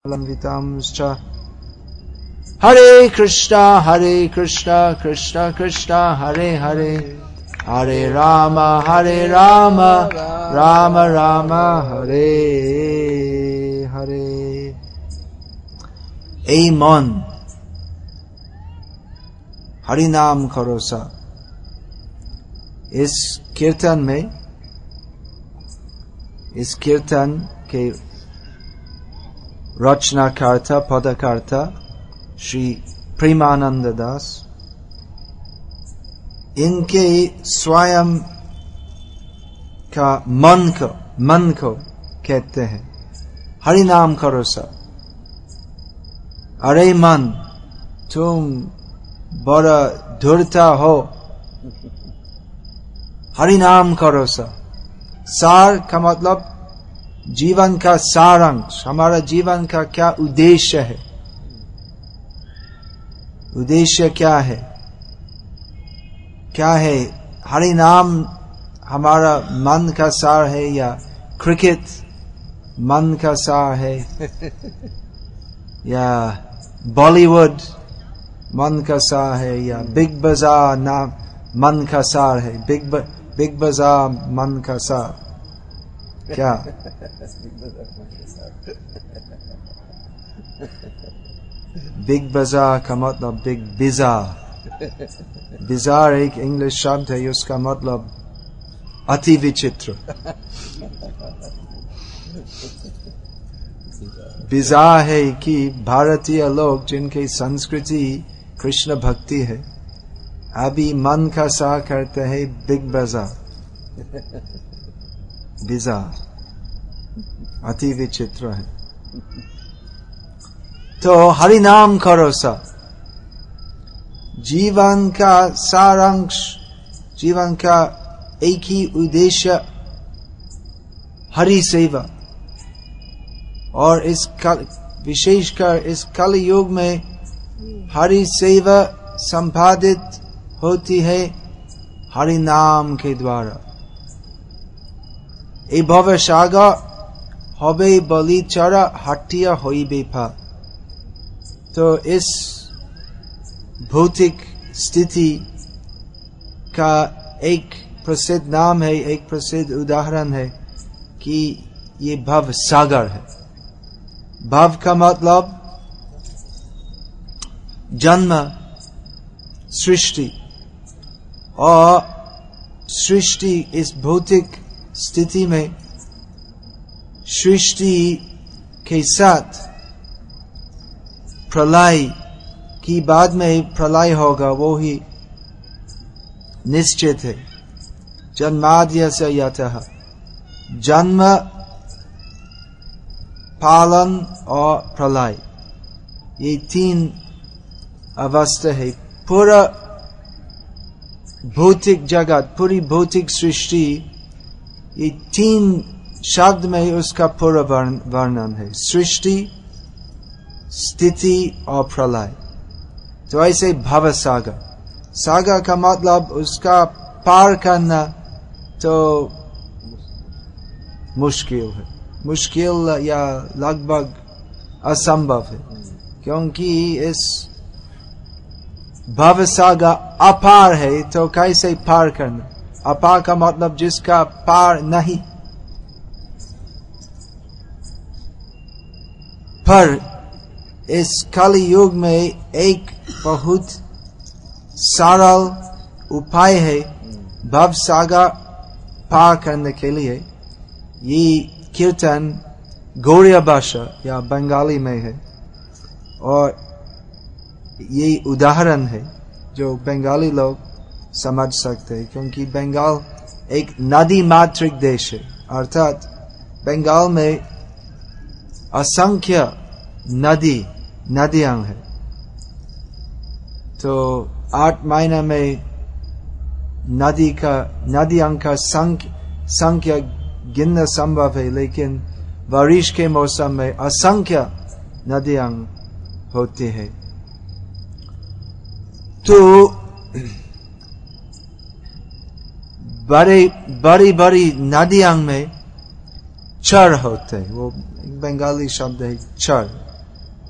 लंबितांश्च हरे कृष्णा कृष्णा कृष्णा हरे हरे हरे राम राम राम हरे हरे। এই মন हरि नाम करो सा। इस कीर्तन के रचनाकर्ता पदकर्ता श्री प्रेमानंद दास, इनके स्वयं का मन को कहते हैं हरि नाम करो सा। अरे मन, तुम बड़ा धूर्ता हो, हरि नाम करो सा। सार का मतलब जीवन का सारांश, हमारा जीवन का क्या उद्देश्य है, उद्देश्य क्या है, हरि नाम हमारा मन का सार है या क्रिकेट मन का सार है या बॉलीवुड मन का सार है या बिग बाजार नाम मन का सार है। बिग बाजार मन का सार क्या? बिग बाजार का मतलब बिग बिजार। बिजार एक इंग्लिश शब्द है, उसका मतलब अति विचित्र। बिजार है कि भारतीय लोग जिनकी संस्कृति कृष्ण भक्ति है, अभी मन का सा करते हैं बिग बाजार। बिजार अति विचित्र है। तो हरि नाम करो सा। जीवन का सारांश, जीवन का एक ही उद्देश्य हरि सेवा। और विशेषकर इस कल युग में हरि सेवा संपादित होती है हरि नाम के द्वारा। এই ভবে সাগর হবে বলি চড়া, হাটিয়া হইবে পা। तो इस भौतिक स्थिति का एक प्रसिद्ध नाम है, एक प्रसिद्ध उदाहरण है कि ये भव सागर है। भव का मतलब जन्म, सृष्टि, और सृष्टि इस भौतिक स्थिति में सृष्टि के साथ प्रलय की बाद में प्रलय होगा, वो ही निश्चित है। जन्माद्यस्य यतः, जन्म, पालन और प्रलय, ये तीन अवस्था है। पूरा भौतिक जगत, पूरी भौतिक सृष्टि, ये तीन शब्द में उसका पूरा वर्णन है, सृष्टि, स्थिति और प्रलय। तो ऐसे भव सागर। सागर का मतलब उसका पार करना तो मुश्किल या लगभग असंभव है, क्योंकि इस भव सागर अपार है। तो कैसे पार करना? अपार का मतलब जिसका पार नहीं। पर इस कलि युग में एक बहुत सरल उपाय है भव सागर पार करने के लिए। ये कीर्तन गौड़िया भाषा या बंगाली में है, और ये उदाहरण है जो बंगाली लोग समझ सकते हैं, क्योंकि बंगाल एक नदी मातृक देश है। अर्थात बंगाल में असंख्य नदियां हैं। तो 8 महीने में नदियां का संख्या गिनना संभव है, लेकिन बारिश के मौसम में असंख्य नदियां होती है। तो बड़ी नदियां में चर होते हैं। वो बंगाली शब्द है चर,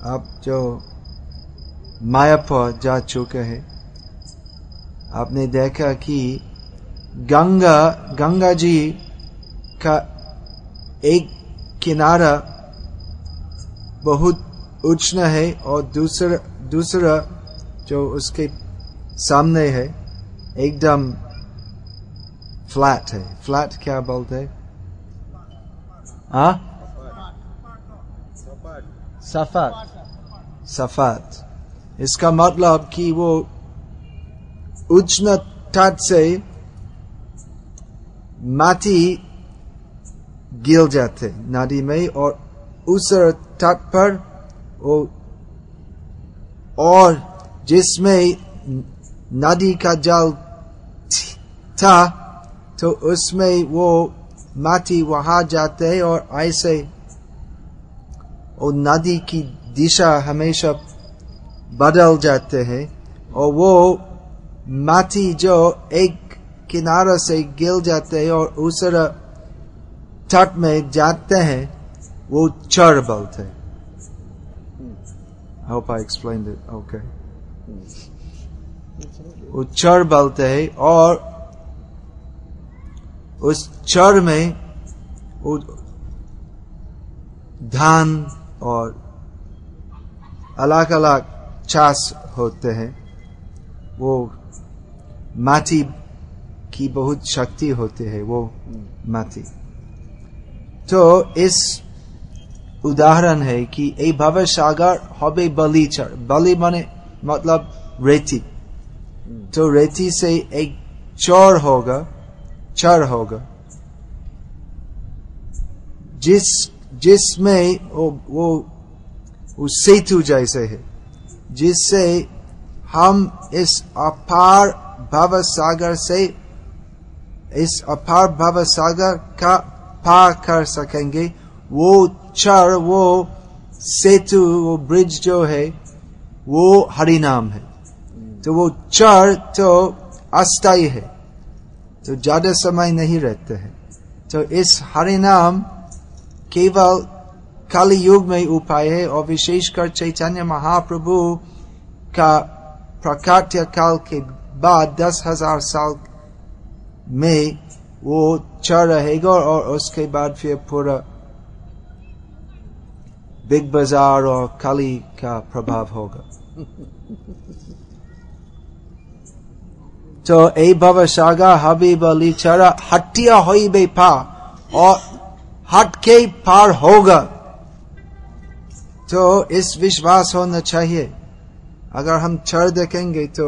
आप जो मायापुर जा चुके हैं, आपने देखा कि गंगा जी का एक किनारा बहुत उच्च है और दूसरा जो उसके सामने है एकदम फ्लैट है। फ्लैट क्या बोलते हैं? सफात। इसका मतलब कि वो उष्ण तट से माटी गिर जाते नदी में, और उस तट पर वो, और जिसमें नदी का जल था तो उसमें वो माटी वहां जाते है, और ऐसे वो नदी की दिशा हमेशा बदल जाते हैं, और वो माटी जो एक किनारे से गिर जाते हैं और दूसरा तट में जाते हैं, वो चर बोलते हैं। Hope I explained it. Okay. वो चर बोलते हैं, और उस चर में वो धान और अलग अलग चाष होते हैं। वो माटी की बहुत शक्ति होती है वो माटी। तो इस उदाहरण है कि ए भव सागर हबे बलीचर। बलि माने मतलब रेती, तो रेती से एक चर होगा जिसमें वो सेतु जैसे है, जिससे हम इस अपार भव सागर का पार कर सकेंगे। वो चर, वो सेतु, वो ब्रिज जो है वो हरिनाम है। तो वो चर तो अस्थायी है, तो ज्यादा समय नहीं रहते हैं। तो इस हरिनाम केवल कलि युग में उपाय है, और विशेषकर चैतन्य महाप्रभु का प्राकट्य काल के बाद 10,000 साल में वो चर रहेगा, और उसके बाद फिर पूरा बिग बाजार और कली का प्रभाव होगा। तो ए भव सागर हबी बलि चरा हटिया होइबे पार, और हट के पार होगा। तो इस विश्वास होना चाहिए। अगर हम चर देखेंगे तो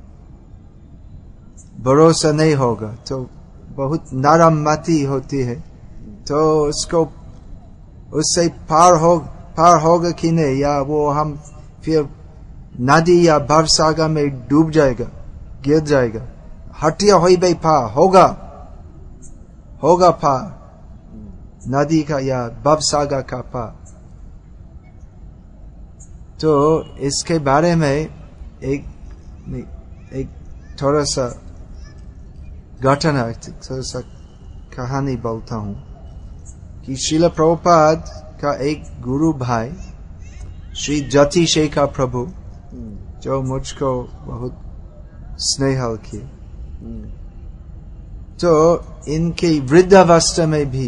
भरोसा नहीं होगा, तो बहुत नरम माटी होती है, तो उससे पार होगा कि नहीं, या वो हम फिर नदी या भवसागर में डूब जाएगा, गिर जाएगा। हटिया होइबे पार, होगा पार नदी का या भवसागर का पार। तो इसके बारे में एक थोड़ा सा घटना, थोड़ा सा कहानी बोलता हूँ कि श्रील प्रभुपाद का एक गुरु भाई श्री जति शेखर प्रभु, जो मुझको बहुत स्नेह किए, तो इनके वृद्धावस्था में भी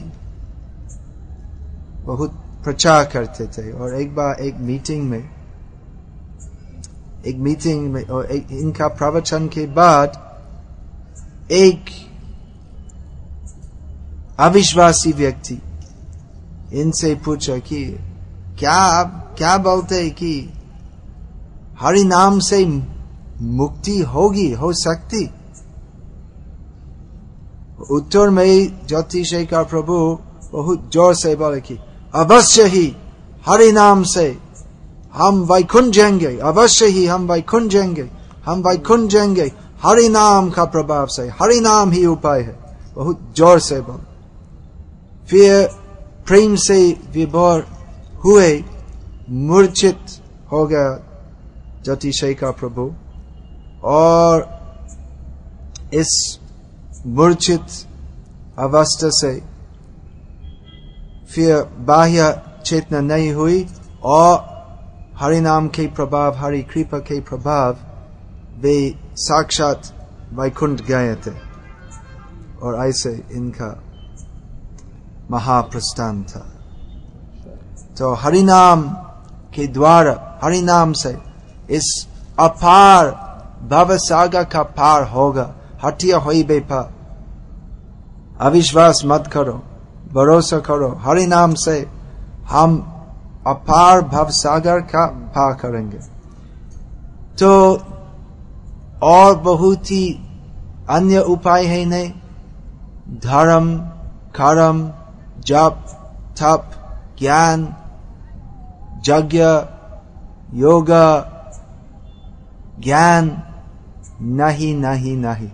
बहुत प्रचार करते थे। और एक बार एक मीटिंग में और इनका प्रवचन के बाद एक अविश्वासी व्यक्ति इनसे पूछा कि क्या बोलते हैं कि हरि नाम से मुक्ति हो सकती? उत्तर में ज्योति शेखर प्रभु बहुत जोर से बोले कि अवश्य ही हरि नाम से हम वैकुंठ जाएंगे, अवश्य ही हम वैकुंठ जाएंगे, हरि नाम का प्रभाव से, हरि नाम ही उपाय है। बहुत जोर से बोल। फिर प्रेम से विभोर हुए, मूर्छित हो गया ज्योति शेखर प्रभु, और इस मूर्छित अवस्था से फिर बाह्य चेतना नहीं हुई, और हरि नाम के प्रभाव, हरि कृपा के प्रभाव वे साक्षात वैकुंठ गए थे और ऐसे इनका महाप्रस्थान था। तो हरि नाम के द्वारा, हरि नाम से इस अपार भव सागर का पार होगा। हटिया होई बेपा, अविश्वास मत करो, भरोसा करो। हरि नाम से हम अपार भव सागर का पार करेंगे। तो और बहुत ही अन्य उपाय है नहीं। धर्म, कर्म, जप, तप, ज्ञान, यज्ञ, योगा, ज्ञान नहीं नहीं नहीं।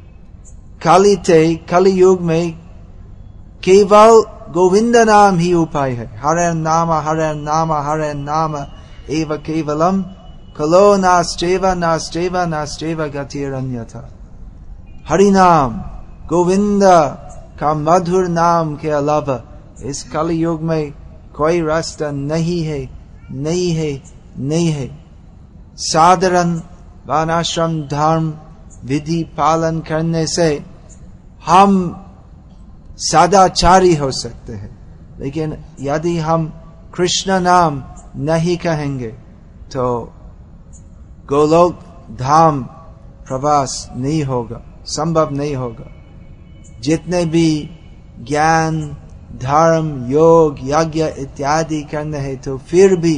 कलि युग में केवल गोविंद नाम ही उपाय है। हरे नाम हरे नाम हरे नाम एव केवलम कलो नास्त्येव नास्त्येव नास्त्येव गतिरन्यथा। हरि नाम गोविंद का मधुर नाम के अलावा इस कलि युग में कोई रास्ता नहीं है, नहीं है, नहीं है। साधारण वर्णाश्रम धर्म विधि पालन करने से हम सदाचारी हो सकते हैं, लेकिन यदि हम कृष्ण नाम नहीं कहेंगे तो गोलोक धाम प्रवास नहीं होगा, संभव नहीं होगा। जितने भी ज्ञान, धर्म, योग, यज्ञ इत्यादि करने हैं तो फिर भी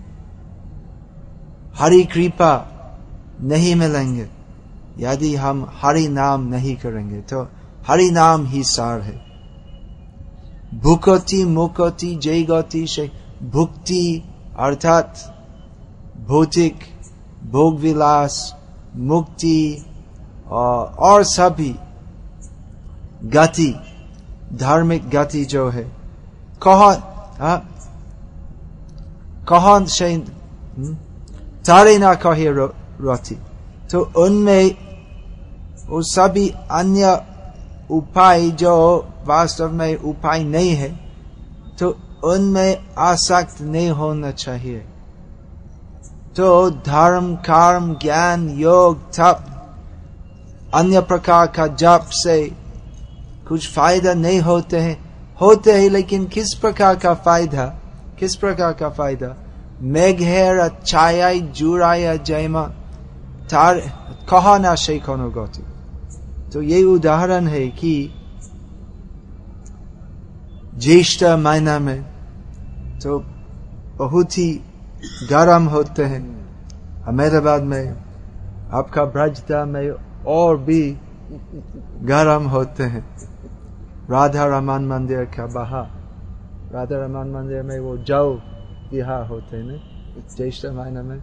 हरि कृपा नहीं मिलेंगे यदि हम हरि नाम नहीं करेंगे। तो हरि नाम ही सार है। भुक्ति मुक्ति जय गति से भुक्ति अर्थात भौतिक भोग विलास, मुक्ति और सभी गति, धार्मिक गति जो है कौन से तारे ना कहे रोटी। तो उनमें वो सभी अन्य उपाय जो वास्तव में उपाय नहीं है, तो उनमें आसक्त नहीं होना चाहिए। तो धर्म, कर्म, ज्ञान, योग, तप, अन्य प्रकार का जप से कुछ फायदा नहीं होते हैं, लेकिन किस प्रकार का फायदा, किस प्रकार का फायदा? मेघेर छाया जुराया जयमा तार कहा ना से कोनो गति। तो ये उदाहरण है कि ज्येष्ठ महीना में तो बहुत ही गर्म होते हैं। अहमदाबाद में, आपका ब्रजदा में और भी गर्म होते हैं। राधा रमन मंदिर का बाहर, राधा रमन मंदिर में वो जाओ विहार होते हैं ज्येष्ठ महीना में,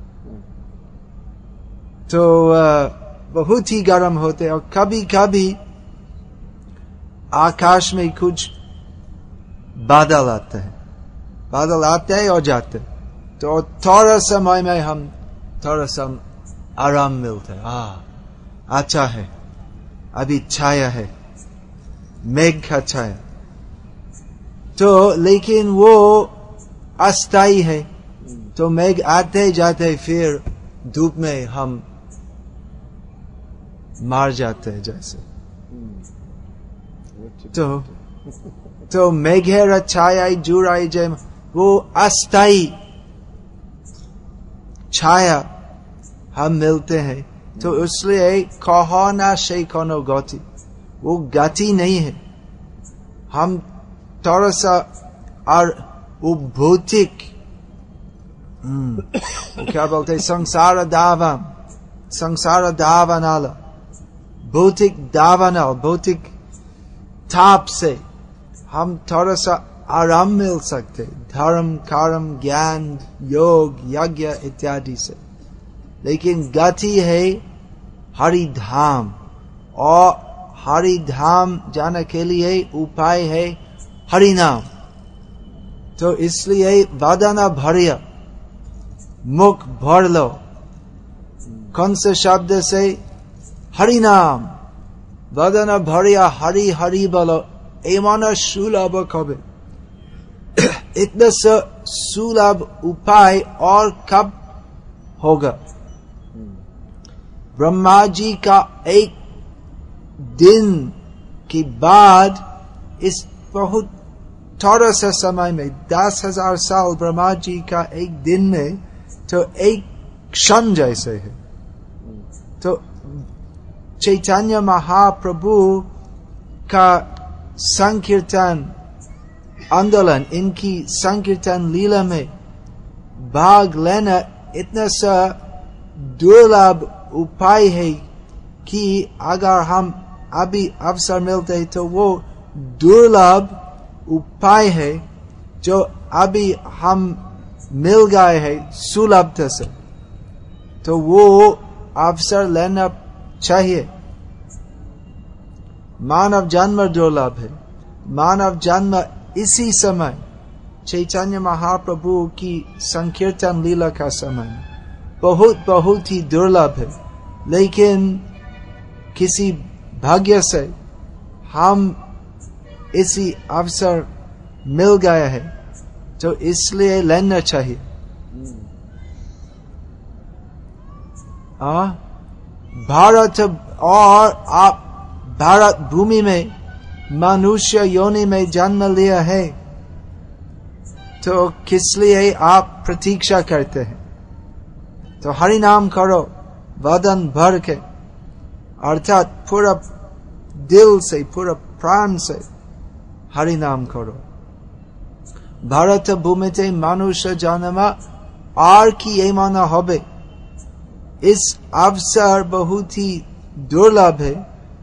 तो बहुत ही गर्म होते हैं। और कभी कभी आकाश में कुछ बादल आते हैं, बादल आते हैं और जाते हैं, तो थोड़ा समय में हम थोड़ा सा आराम मिलता है। अच्छा है, अभी छाया है, मेघ का छाया। तो लेकिन वो अस्थायी है, तो मेघ आते जाते फिर धूप में हम मार जाते हैं जैसे। तो मेघेर छाया जुराई जय, वो अस्थायी छाया हम मिलते हैं। तो इसलिए कहो ना से कोनो गति, वो गति नहीं है। हम थोड़ा सा और वो भौतिक क्या बोलते हैं, संसार दावनाल, भौतिक दावनाल, भौतिक ताप से हम थोड़ा सा आराम मिल सकते, धर्म, कर्म, ज्ञान, योग, यज्ञ इत्यादि से। लेकिन गति है हरि धाम, और हरि धाम जाने के लिए उपाय है हरि नाम। तो इसलिए वदन भरिया, मुख भर लो। कौन से शब्द से? हरि नाम। वदन भरिया हरि हरि बोलो, एमन सुलभ कबे। इतना सुलभ उपाय और कब होगा? ब्रह्मा जी का एक दिन के बाद इस बहुत थोड़ा सा समय में 10,000 साल ब्रह्मा जी का एक दिन में तो एक क्षण जैसे है। तो चैतन्य महाप्रभु का संकीर्तन आंदोलन, इनकी संकीर्तन लीला में भाग लेना इतना सा दुर्लभ उपाय है कि अगर हम अभी अवसर मिलते तो वो दुर्लभ उपाय है जो अभी हम मिल गए हैं सुलभता से, तो वो अवसर लेना चाहिए। मानव जन्म दुर्लभ है। मानव जन्म इसी समय चैतन्य महाप्रभु की संकीर्तन लीला का समय बहुत ही दुर्लभ है, लेकिन किसी भाग्य से हम इसी अवसर मिल गया है, तो इसलिए लेना चाहिए। भारत और आप भारत भूमि में मनुष्य योनि में जन्म लिया है, तो किस लिए आप प्रतीक्षा करते हैं? तो हरि नाम करो वदन भर के, अर्थात पूरा दिल से पूरा प्राण से हरि नाम करो। भारत भूमिते मनुष्य जन्म और की ये माना होबे। इस अवसर बहुत ही दुर्लभ है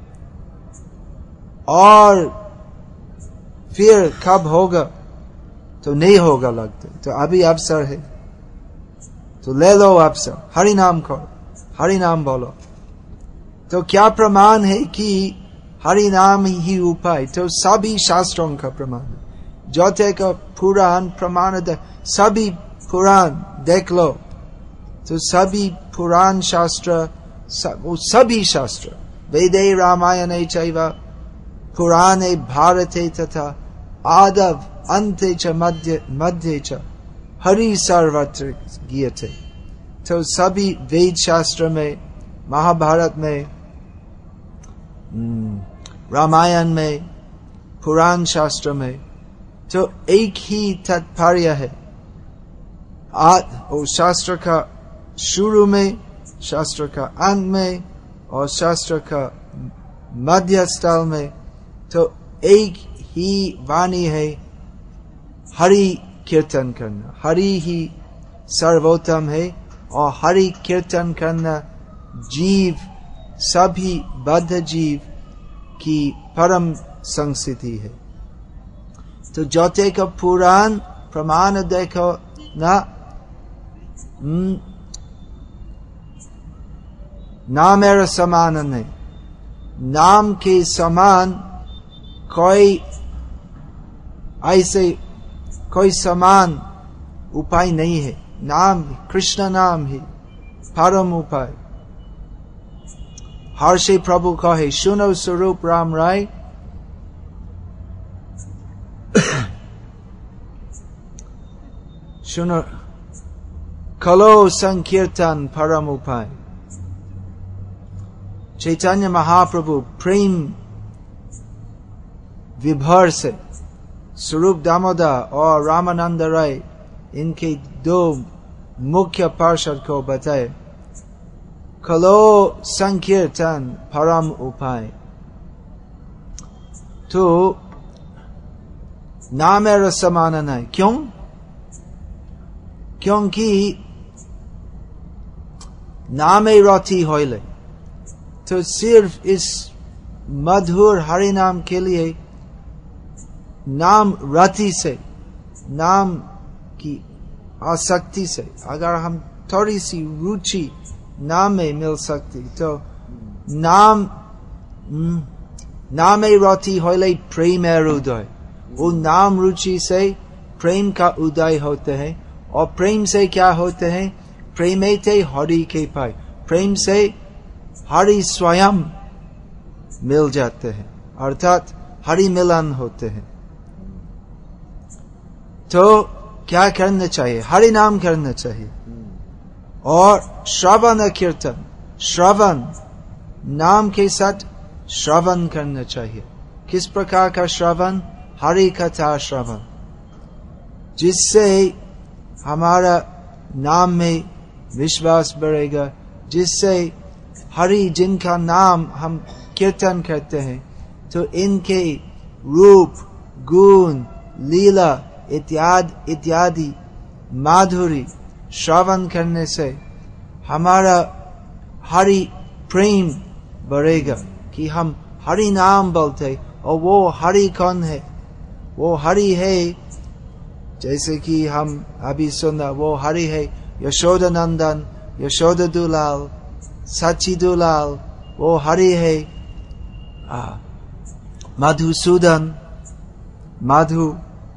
और फिर कब होगा तो नहीं होगा लगता। तो अभी अवसर है तो ले लो अवसर, हरि नाम करो, हरि नाम बोलो। तो क्या प्रमाण है कि हरि नाम ही उपाय? तो सभी शास्त्रों का प्रमाण है। ज्योति का पुराण प्रमाण, सभी पुराण देख लो तो सभी पुराण शास्त्र, सभी शास्त्र वेदे रामायणे चैव पुराणे भारते तथा आदव अन्ते च मध्य च हरि सर्वत्र गीयते। तो सभी वेद शास्त्र में, महाभारत में, रामायण में, पुराण शास्त्र में तो एक ही तात्पर्य है। और शास्त्र का शुरू में, शास्त्र का अंत में और शास्त्र का मध्य स्थल में तो एक ही वाणी है, हरि कीर्तन करना। हरि ही सर्वोत्तम है और हरि कीर्तन करना जीव, सभी बद्ध जीव की परम संस्कृति है। तो ज्योति का पुराण प्रमाण देखो ना, नाम मेरा समान नहीं, नाम के समान कोई ऐसे कोई समान उपाय नहीं है। नाम कृष्ण नाम ही परम उपाय। हर्षे प्रभु कहे सुनो स्वरूप राम राय, सुनो कलो संकीर्तन परम उपाय। चैतन्य महाप्रभु प्रेम विभर से स्वरूप दामोदर और रामानंद राय, इनके दो मुख्य पार्षद को बताए कलो संकीर्तन परम उपाय। तो नाम समान नहीं। क्यों? क्योंकि नामे रति होइले। तो सिर्फ इस मधुर हरि नाम के लिए नाम रति से, नाम की आसक्ति से अगर हम थोड़ी सी रुचि नाम में मिल सकती तो नामे रति होइले प्रेमेर उदय। वो नाम रुचि से प्रेम का उदय होते हैं और प्रेम से क्या होते हैं? प्रेमेते हरि के पाए, प्रेम से हरि स्वयं मिल जाते हैं, अर्थात हरि मिलन होते हैं। तो क्या करना चाहिए? हरि नाम करना चाहिए। और श्रवण कीर्तन, श्रवण नाम के साथ श्रवण करना चाहिए। किस प्रकार का श्रवण? हरि कथा श्रवण, जिससे हमारा नाम में विश्वास बढ़ेगा, जिससे हरि जिनका नाम हम कीर्तन करते हैं तो इनके रूप, गुण, लीला इत्यादि माधुरी श्रवण करने से हमारा हरि प्रेम बढ़ेगा कि हम हरि नाम बोलते। और वो हरि कौन है? वो हरि है, जैसे कि हम अभी सुना, वो हरि है यशोदा नंदन, यशोदा दुलाल, सची दुलाल। वो हरि है मधुसूदन, मधु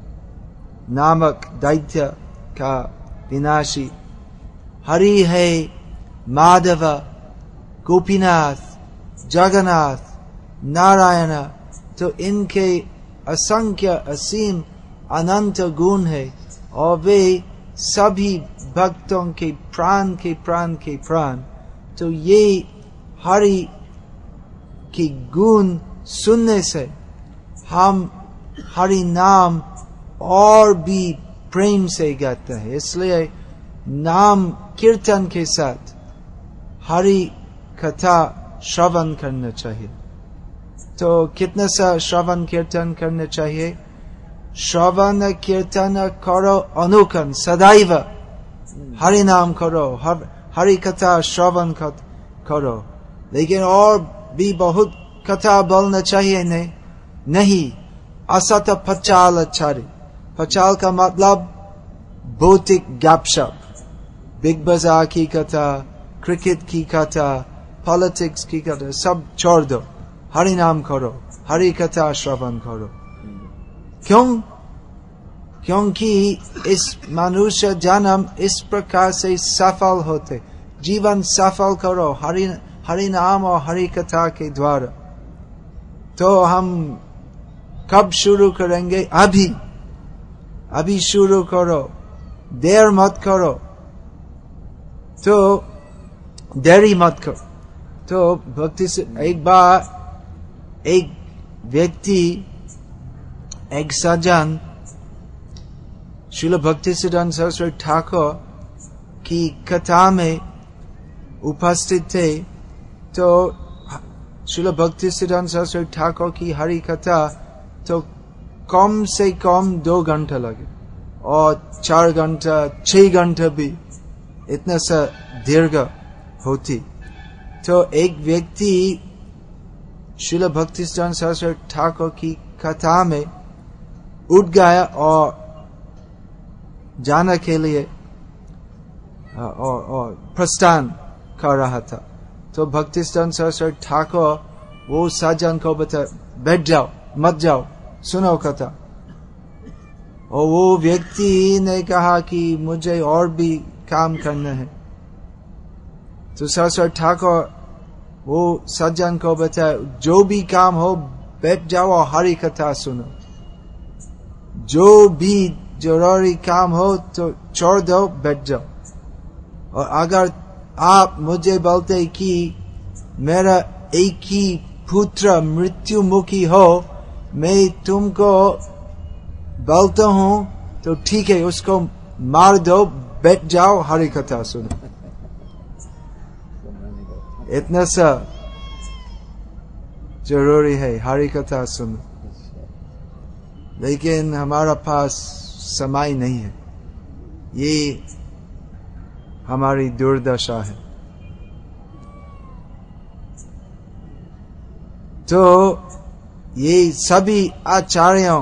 नामक दैत्य का विनाशी। हरि है माधव, गोपीनाथ, जगन्नाथ, नारायण। तो इनके असंख्य असीम अनंत गुण है और वे सभी भक्तों के प्राण के प्राण के प्राण। तो ये हरि के गुण सुनने से हम हरि नाम और भी प्रेम से गाते हैं। इसलिए नाम कीर्तन के साथ हरि कथा श्रवण करना चाहिए। तो कितना सा श्रवण कीर्तन करना चाहिए? श्रवण कीर्तन करो अनुकन सदैव, हरि नाम करो, हरि कथा श्रवण करो। लेकिन और भी बहुत कथा बोलना चाहिए नहीं। असत पचाल चारी। पचाल का मतलब भौतिक गपशप, बिग बाजार की कथा, क्रिकेट की कथा, पॉलिटिक्स की कथा, सब छोड़ दो। हरि नाम करो, हरि कथा श्रवण करो। क्यों? क्योंकि इस मनुष्य जन्म इस प्रकार से सफल होते। जीवन सफल करो हरि नाम और हरि कथा के द्वारा। तो हम कब शुरू करेंगे? अभी शुरू करो, देर मत करो। तो देरी मत करो। तो भक्ति से एक बार एक व्यक्ति, एक सज्जन श्रील भक्ति सिद्धांत सरस्वती ठाकुर की कथा में उपस्थित थे। तो श्रील भक्ति सिद्धांत सरस्वती ठाकुर की हरि कथा तो कम से कम 2 घंटा लगे और 4 घंटा 6 घंटा भी इतना सा दीर्घ होती। तो एक व्यक्ति श्रील भक्ति सिद्धांत सरस्वती ठाकुर की कथा में उठ गया और जाने के लिए और प्रस्थान कर रहा था। तो भक्ति सिद्धांत सरस्वती ठाकुर वो सज्जन को बता, बैठ जाओ, मत जाओ, सुनो कथा। और वो व्यक्ति ने कहा कि मुझे और भी काम करना है। तो सरस्वती ठाकुर वो सज्जन को बताया, जो भी काम हो बैठ जाओ और हरि कथा सुनो। जो भी जरूरी काम हो तो छोड़ दो, बैठ जाओ। और अगर आप मुझे बोलते कि मेरा एक ही पुत्र मृत्यु मुखी हो, मैं तुमको बोलता हूँ तो ठीक है, उसको मार दो, बैठ जाओ, हरि कथा सुनो। इतना सा जरूरी है हरि कथा सुनो। लेकिन हमारा पास समय नहीं है, ये हमारी दुर्दशा है। तो ये सभी आचार्यों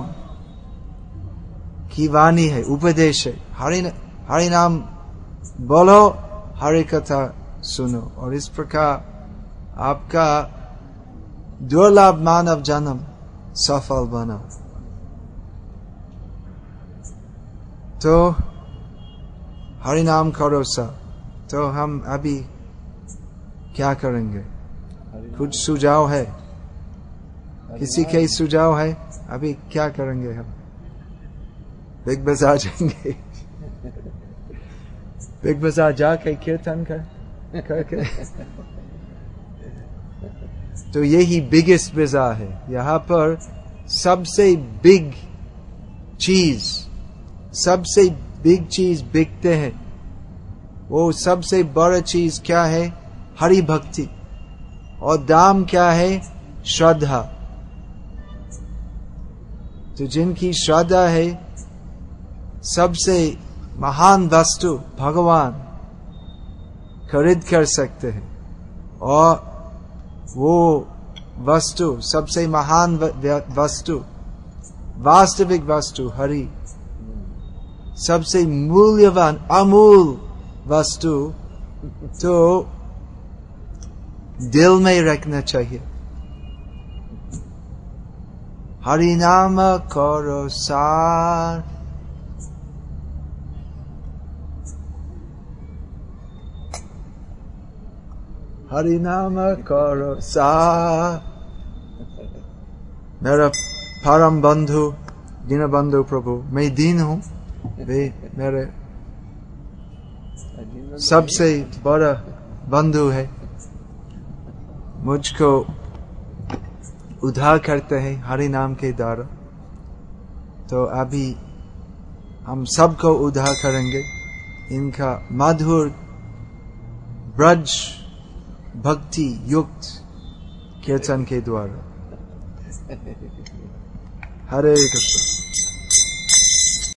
की वाणी है, उपदेश है। हरि नाम बोलो, हरि कथा सुनो, और इस प्रकार आपका दुर्लभ मानव जन्म सफल बना। तो हरि नाम करो सब। तो हम अभी क्या करेंगे? कुछ सुझाव है? किसी के सुझाव है? अभी क्या करेंगे हम? बिग बाजार जाएंगे? बिग बाजार जाके कीर्तन करके तो यही बिगेस्ट बाजार है। यहाँ पर सबसे बिग चीज बिकते हैं। वो सबसे बड़ा चीज क्या है? हरि भक्ति। और दाम क्या है? श्रद्धा। तो जिनकी श्रद्धा है, सबसे महान वस्तु भगवान खरीद कर सकते हैं। और वो वस्तु, सबसे महान वस्तु, वास्तविक वस्तु हरि। सबसे मूल्यवान अमूल वस्तु तो दिल में रखना चाहिए। हरि नाम करो सार, हरि नाम करो सार। मेरा परम बंधु दीन बंधु प्रभु, मैं दीन हूँ, वे मेरे सबसे बड़ा बंधु है। मुझको उद्धार करते हैं हरि नाम के द्वारा। तो अभी हम सबको उद्धार करेंगे इनका मधुर ब्रज भक्ति युक्त कीर्तन के द्वारा। हरे कृष्ण।